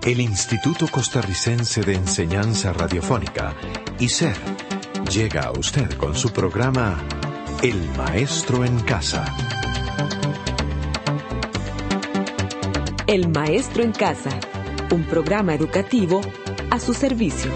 El Instituto Costarricense de Enseñanza Radiofónica, ICER, llega a usted con su programa El Maestro en Casa. El Maestro en Casa, un programa educativo a su servicio.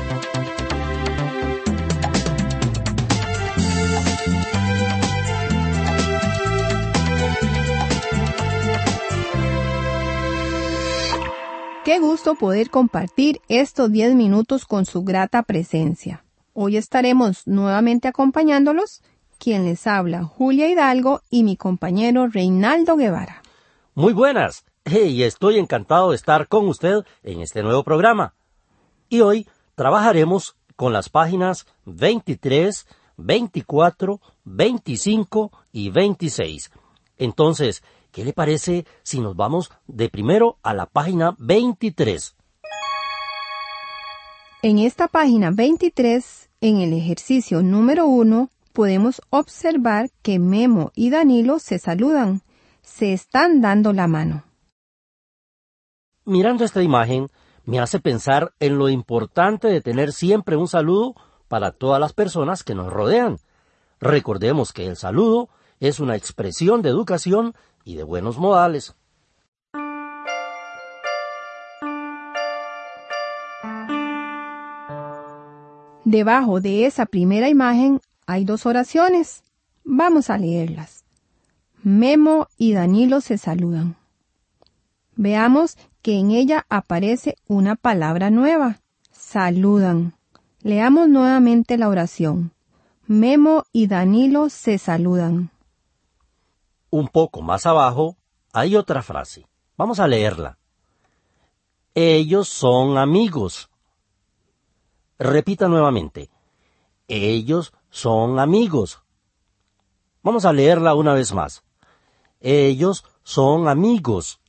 Qué gusto poder compartir estos 10 minutos con su grata presencia. Hoy estaremos nuevamente acompañándolos, quien les habla, Julia Hidalgo, y mi compañero Reinaldo Guevara. Muy buenas, y estoy encantado de estar con usted en este nuevo programa. Y hoy trabajaremos con las páginas 23, 24, 25 y 26. Entonces, ¿qué le parece si nos vamos de primero a la página 23? En esta página 23, en el ejercicio número 1, podemos observar que Memo y Danilo se saludan. Se están dando la mano. Mirando esta imagen, me hace pensar en lo importante de tener siempre un saludo para todas las personas que nos rodean. Recordemos que el saludo es una expresión de educación y de buenos modales. Debajo de esa primera imagen hay 2 oraciones. Vamos a leerlas. Memo y Danilo se saludan. Veamos que en ella aparece una palabra nueva. Saludan. Leamos nuevamente la oración. Memo y Danilo se saludan. Un poco más abajo hay otra frase. Vamos a leerla. Ellos son amigos. Repita nuevamente. Ellos son amigos. Vamos a leerla una vez más. Ellos son amigos.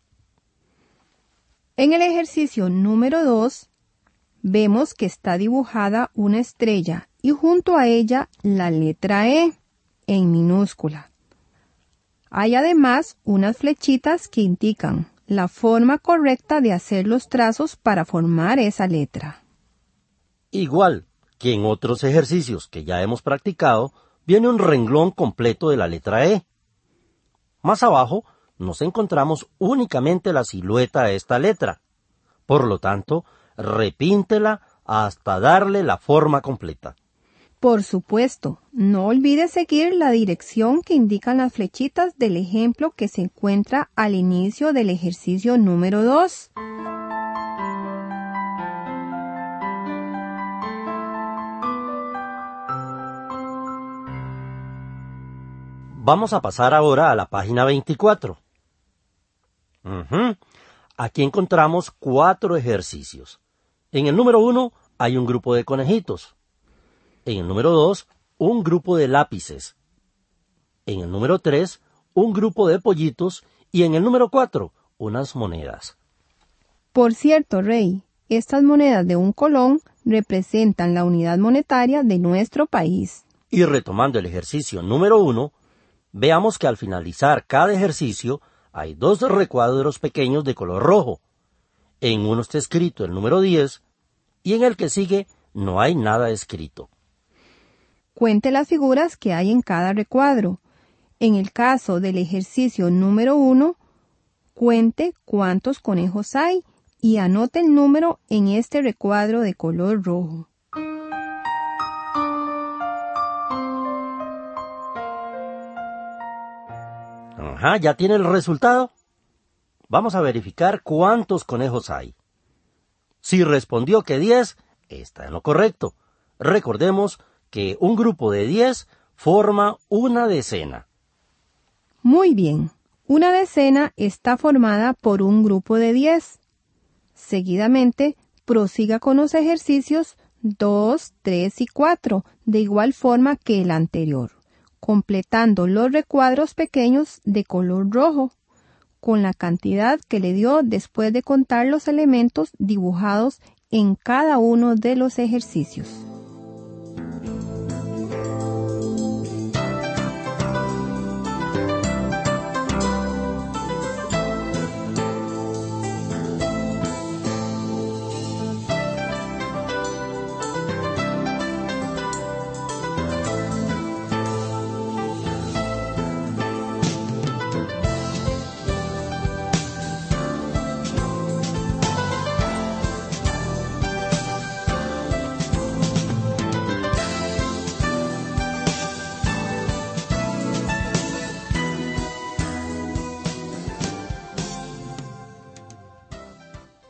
En el ejercicio número 2, vemos que está dibujada una estrella y junto a ella la letra E en minúscula. Hay además unas flechitas que indican la forma correcta de hacer los trazos para formar esa letra. Igual que en otros ejercicios que ya hemos practicado, viene un renglón completo de la letra E. Más abajo nos encontramos únicamente la silueta de esta letra. Por lo tanto, repíntela hasta darle la forma completa. Por supuesto, no olvide seguir la dirección que indican las flechitas del ejemplo que se encuentra al inicio del ejercicio número 2. Vamos a pasar ahora a la página 24. Aquí encontramos 4 ejercicios. En el número 1 hay un grupo de conejitos. En el número 2, un grupo de lápices. En el número 3, un grupo de pollitos. Y en el número 4, unas monedas. Por cierto, Rey, estas monedas de 1 colón representan la unidad monetaria de nuestro país. Y retomando el ejercicio número 1, veamos que al finalizar cada ejercicio hay 2 recuadros pequeños de color rojo. En uno está escrito el número 10 y en el que sigue no hay nada escrito. Cuente las figuras que hay en cada recuadro. En el caso del ejercicio número 1, cuente cuántos conejos hay y anote el número en este recuadro de color rojo. ¿Ya tiene el resultado? Vamos a verificar cuántos conejos hay. Si respondió que 10, está en lo correcto. Recordemos que un grupo de 10 forma una decena. Muy bien. Una decena está formada por un grupo de 10. Seguidamente, prosiga con los ejercicios 2, 3 y 4, de igual forma que el anterior, completando los recuadros pequeños de color rojo, con la cantidad que le dio después de contar los elementos dibujados en cada uno de los ejercicios.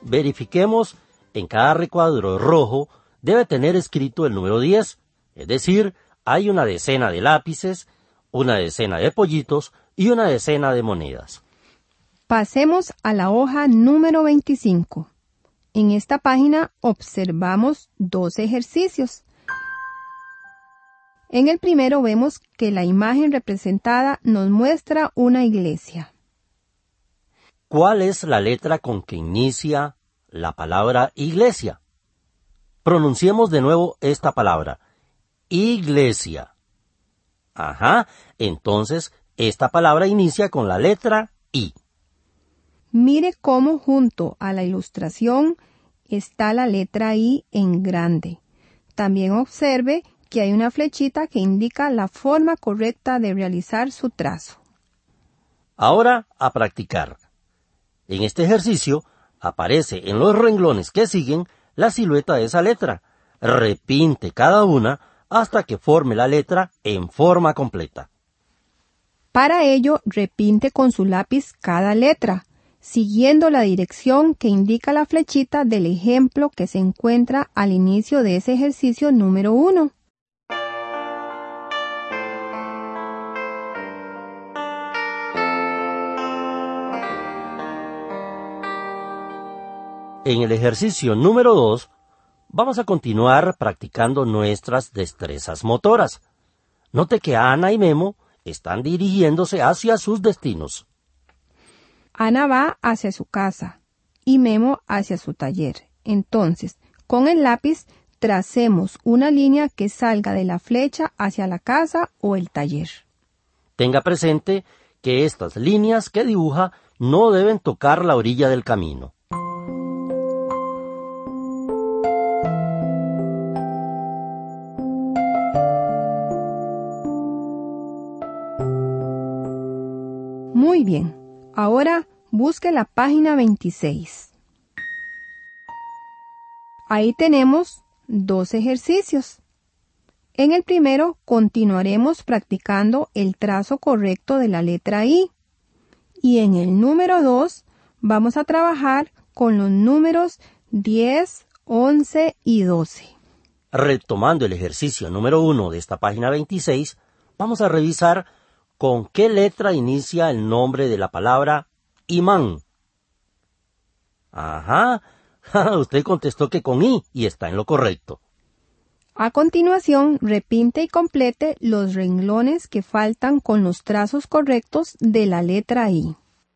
verifiquemos, en cada recuadro rojo debe tener escrito el número 10, es decir, hay una decena de lápices, una decena de pollitos y una decena de monedas. Pasemos a la hoja número 25. En esta página observamos 2 ejercicios. En el primero vemos que la imagen representada nos muestra una iglesia. ¿Cuál es la letra con que inicia la palabra iglesia? Pronunciemos de nuevo esta palabra. Iglesia. Ajá, entonces esta palabra inicia con la letra I. Mire cómo junto a la ilustración está la letra I en grande. También observe que hay una flechita que indica la forma correcta de realizar su trazo. Ahora a practicar. En este ejercicio aparece en los renglones que siguen la silueta de esa letra. Repinte cada una hasta que forme la letra en forma completa. Para ello, repinte con su lápiz cada letra, siguiendo la dirección que indica la flechita del ejemplo que se encuentra al inicio de ese ejercicio número 1. En el ejercicio número 2, vamos a continuar practicando nuestras destrezas motoras. Note que Ana y Memo están dirigiéndose hacia sus destinos. Ana va hacia su casa y Memo hacia su taller. Entonces, con el lápiz, tracemos una línea que salga de la flecha hacia la casa o el taller. Tenga presente que estas líneas que dibuja no deben tocar la orilla del camino. Muy bien, ahora busque la página 26. Ahí tenemos 2 ejercicios. En el primero continuaremos practicando el trazo correcto de la letra I. Y en el número 2 vamos a trabajar con los números 10, 11 y 12. Retomando el ejercicio número 1 de esta página 26, vamos a revisar con qué letra inicia el nombre de la palabra imán. Ajá, usted contestó que con I y está en lo correcto. A continuación, repinte y complete los renglones que faltan con los trazos correctos de la letra I.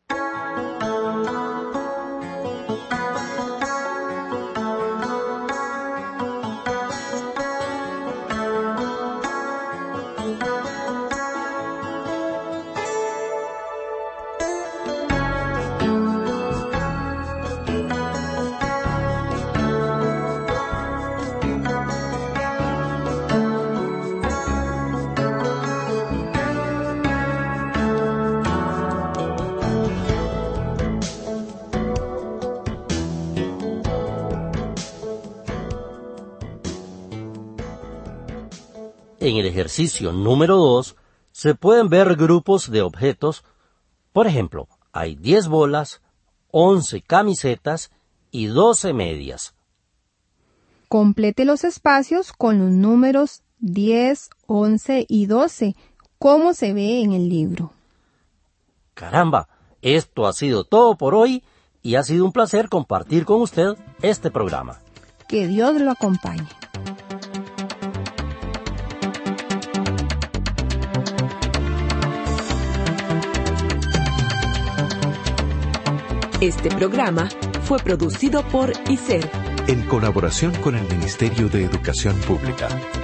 En el ejercicio número 2 se pueden ver grupos de objetos. Por ejemplo, hay 10 bolas, 11 camisetas y 12 medias. Complete los espacios con los números 10, 11 y 12, como se ve en el libro. Caramba, esto ha sido todo por hoy y ha sido un placer compartir con usted este programa. Que Dios lo acompañe. Este programa fue producido por ICER. En colaboración con el Ministerio de Educación Pública.